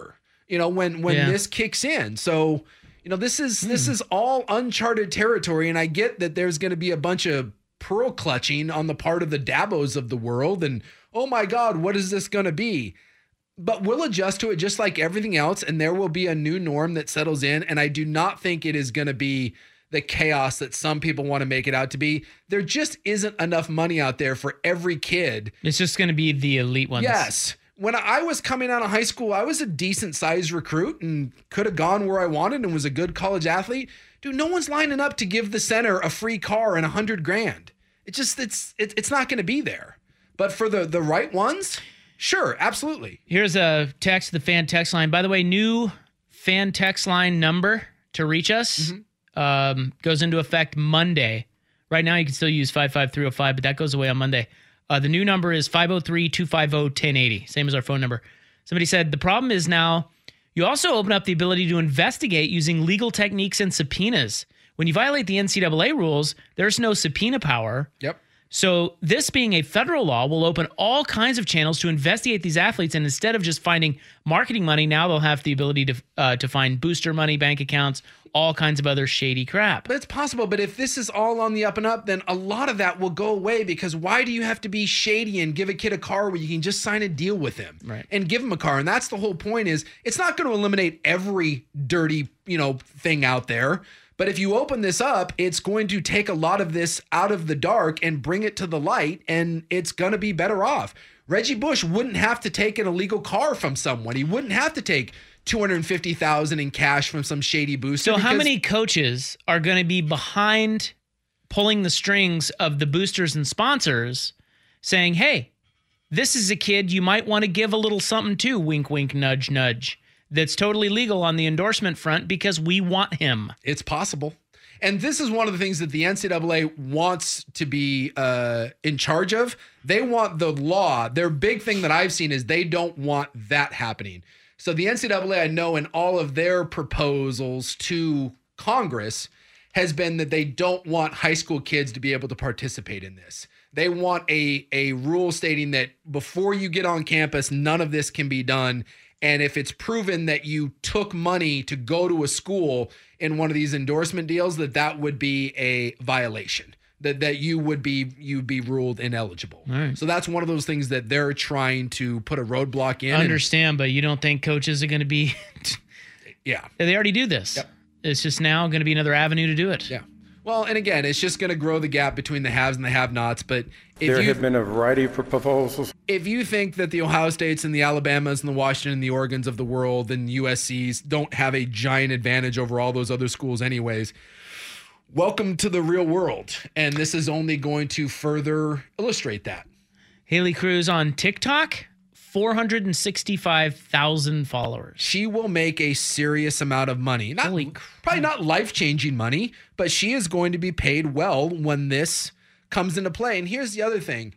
you know, when when Yeah. this kicks in. So, you know, this is this is all uncharted territory, and I get that there's going to be a bunch of pearl clutching on the part of the Dabos of the world, and oh my God, what is this going to be? But we'll adjust to it just like everything else, and there will be a new norm that settles in, and I do not think it is going to be the chaos that some people want to make it out to be. There just isn't enough money out there for every kid. It's just going to be the elite ones. Yes. When I was coming out of high school, I was a decent sized recruit and could have gone where I wanted and was a good college athlete. Dude, no one's lining up to give the center a free car and a hundred grand. It just, it's, it, it's not going to be there. But for the, the right ones, sure, absolutely. Here's a text to the fan text line. By the way, new fan text line number to reach us Mm-hmm. um, goes into effect Monday. Right now, you can still use five five three oh five, but that goes away on Monday. Uh, the new number is five oh three, two five oh, one oh eight oh, same as our phone number. Somebody said, the problem is now you also open up the ability to investigate using legal techniques and subpoenas. When you violate the N C double A rules, there's no subpoena power. Yep. So this being a federal law will open all kinds of channels to investigate these athletes. And instead of just finding marketing money, now they'll have the ability to uh, to find booster money, bank accounts, all kinds of other shady crap. But it's possible. But if this is all on the up and up, then a lot of that will go away, because why do you have to be shady and give a kid a car where you can just sign a deal with him right. and give him a car? And that's the whole point. Is it's not going to eliminate every dirty, you know, thing out there. But if you open this up, it's going to take a lot of this out of the dark and bring it to the light, and it's going to be better off. Reggie Bush wouldn't have to take an illegal car from someone. He wouldn't have to take two hundred fifty thousand dollars in cash from some shady booster. So how many coaches are going to be behind pulling the strings of the boosters and sponsors saying, hey, this is a kid you might want to give a little something to, wink, wink, nudge, nudge, that's totally legal on the endorsement front because we want him? It's possible. And this is one of the things that the N C double A wants to be uh, in charge of. They want the law. Their big thing that I've seen is they don't want that happening. So the N C double A, I know in all of their proposals to Congress, has been that they don't want high school kids to be able to participate in this. They want a, a rule stating that before you get on campus, none of this can be done. And if it's proven that you took money to go to a school in one of these endorsement deals, that that would be a violation, that that you would be you'd be ruled ineligible. Right. So that's one of those things that they're trying to put a roadblock in. I understand, but you don't think coaches are going to be... yeah. They already do this. Yep. It's just now going to be another avenue to do it. Yeah. Well, and again, it's just going to grow the gap between the haves and the have-nots. But if there you, have been a variety of proposals. If you think that the Ohio States and the Alabamas and the Washington and the Oregons of the world and U S Cs don't have a giant advantage over all those other schools anyways, welcome to the real world. And this is only going to further illustrate that. Haley Cruz on TikTok, four hundred sixty-five thousand followers. She will make a serious amount of money. Not, probably not life-changing money, but she is going to be paid well when this comes into play. And here's the other thing.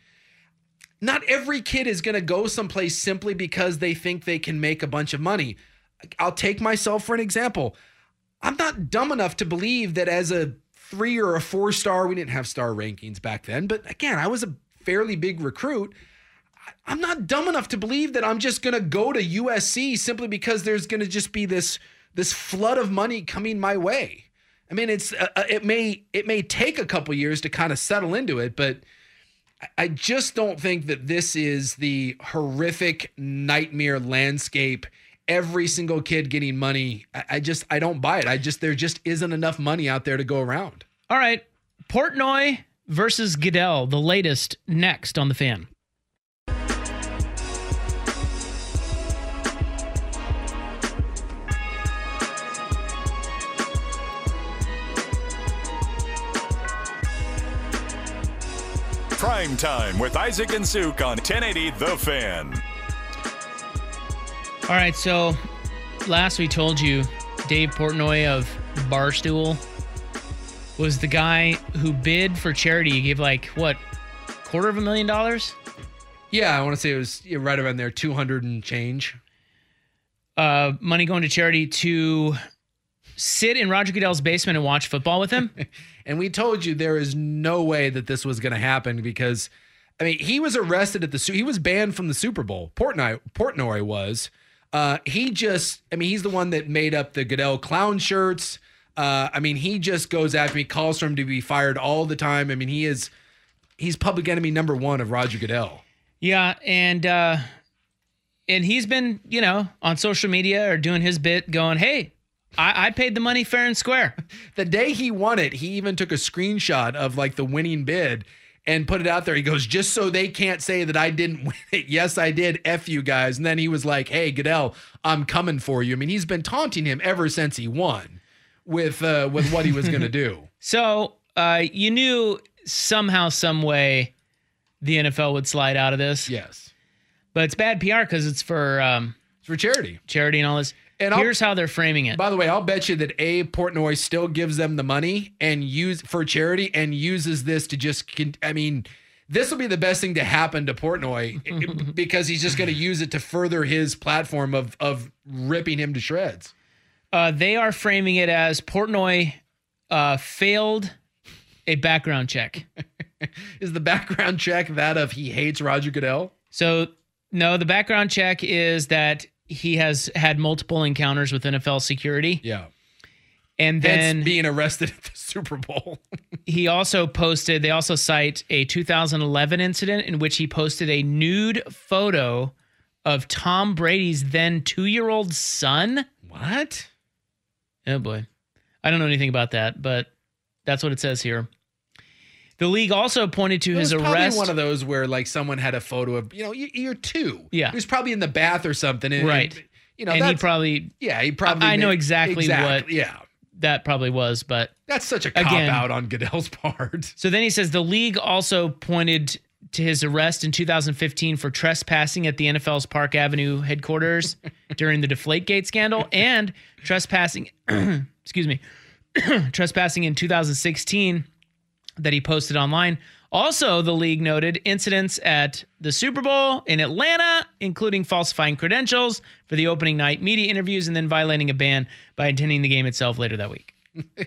Not every kid is going to go someplace simply because they think they can make a bunch of money. I'll take myself for an example. I'm not dumb enough to believe that as a three or a four star, we didn't have star rankings back then, but again, I was a fairly big recruit. I'm not dumb enough to believe that I'm just going to go to U S C simply because there's going to just be this this flood of money coming my way. I mean, it's uh, it may it may take a couple years to kind of settle into it, but I just don't think that this is the horrific nightmare landscape. Every single kid getting money. I, I just I don't buy it. I just there just isn't enough money out there to go around. All right, Portnoy versus Goodell, the latest next on The Fan. Prime Time with Isaac and Suk on ten eighty The Fan. All right, so last we told you Dave Portnoy of Barstool was the guy who bid for charity. He gave like, what, quarter of a million dollars? Yeah, I want to say it was right around there, two hundred and change. Uh, money going to charity to sit in Roger Goodell's basement and watch football with him. And we told you there is no way that this was going to happen because, I mean, he was arrested at the, he was banned from the Super Bowl. Portnoy, Portnoy was. Uh, he just, I mean, he's the one that made up the Goodell clown shirts. Uh, I mean, he just goes after me, calls for him to be fired all the time. I mean, he is, he's public enemy number one of Roger Goodell. Yeah, and uh, and he's been, you know, on social media or doing his bit going, hey, I, I paid the money fair and square. The day he won it, he even took a screenshot of like the winning bid and put it out there. He goes, just so they can't say that I didn't win it. Yes, I did. F you guys. And then he was like, hey, Goodell, I'm coming for you. I mean, he's been taunting him ever since he won with uh, with what he was going to do. So uh, you knew somehow, some way the N F L would slide out of this. Yes. But it's bad P R because it's for um, it's for charity. Charity and all this. And here's I'll, how they're framing it. By the way, I'll bet you that A, Portnoy still gives them the money and use for charity and uses this to just, I mean, this will be the best thing to happen to Portnoy because he's just going to use it to further his platform of of ripping him to shreds. Uh, they are framing it as Portnoy uh, failed a background check. Is the background check that of he hates Roger Goodell? So, no, the background check is that he has had multiple encounters with N F L security. Yeah. And then Hence being arrested at the Super Bowl. He also posted, they also cite a two thousand eleven incident in which he posted a nude photo of Tom Brady's then two-year-old son. What? Oh boy. I don't know anything about that, but that's what it says here. The league also pointed to it his was probably arrest. One of those where like someone had a photo of, you know, you're two. Yeah. He was probably in the bath or something. And, right. And, you know, and he probably. Yeah, he probably. I, I know made, exactly, exactly what. Yeah. That probably was, but. That's such a cop again, out on Goodell's part. So then he says the league also pointed to his arrest in two thousand fifteen for trespassing at the N F L's Park Avenue headquarters during the Deflategate scandal and trespassing. excuse me. trespassing in two thousand sixteen that he posted online. Also, the league noted incidents at the Super Bowl in Atlanta, including falsifying credentials for the opening night media interviews and then violating a ban by attending the game itself later that week.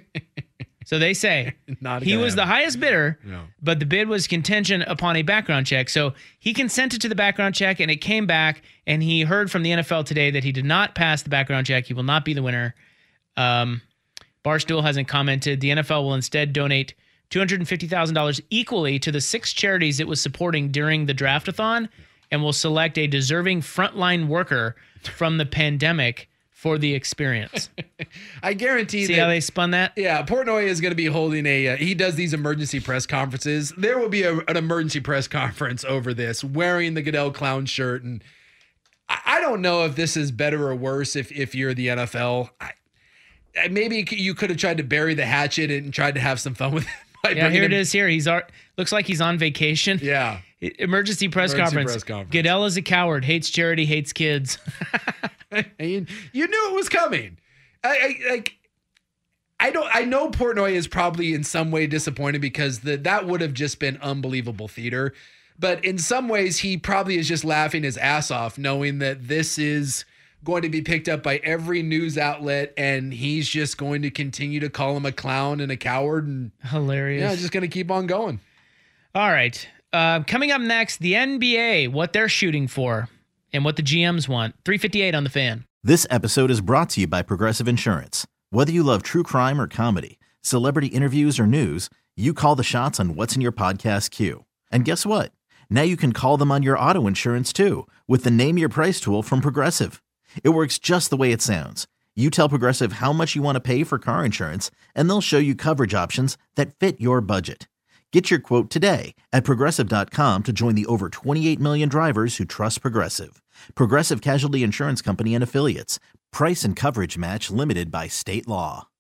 So they say Not he was happen. the highest bidder, no. but the bid was contingent upon a background check. So he consented to the background check and it came back, and he heard from the N F L today that he did not pass the background check. He will not be the winner. Um, Barstool hasn't commented. The N F L will instead donate two hundred fifty thousand dollars equally to the six charities it was supporting during the draft-a-thon and will select a deserving frontline worker from the pandemic for the experience. I guarantee See that, how they spun that? Yeah, Portnoy is going to be holding a, uh, he does these emergency press conferences. There will be a, an emergency press conference over this, wearing the Goodell clown shirt. And I, I don't know if this is better or worse if, if you're the N F L. I, maybe you could have tried to bury the hatchet and tried to have some fun with it. Yeah, here it is here. He's ar- looks like he's on vacation. Yeah. Emergency press, Emergency conference. press conference. Goodell is a coward, hates charity, hates kids. you, you knew it was coming. I, I like I don't I know Portnoy is probably in some way disappointed because the, that would have just been unbelievable theater. But in some ways he probably is just laughing his ass off knowing that this is going to be picked up by every news outlet, and he's just going to continue to call him a clown and a coward. And hilarious. Yeah, just going to keep on going. All right. Uh, coming up next, the N B A, what they're shooting for and what the G Ms want. three fifty-eight on the Fan. This episode is brought to you by Progressive Insurance. Whether you love true crime or comedy, celebrity interviews or news, you call the shots on what's in your podcast queue. And guess what? Now you can call them on your auto insurance too with the Name Your Price tool from Progressive. It works just the way it sounds. You tell Progressive how much you want to pay for car insurance, and they'll show you coverage options that fit your budget. Get your quote today at Progressive dot com to join the over twenty-eight million drivers who trust Progressive. Progressive Casualty Insurance Company and Affiliates. Price and coverage match limited by state law.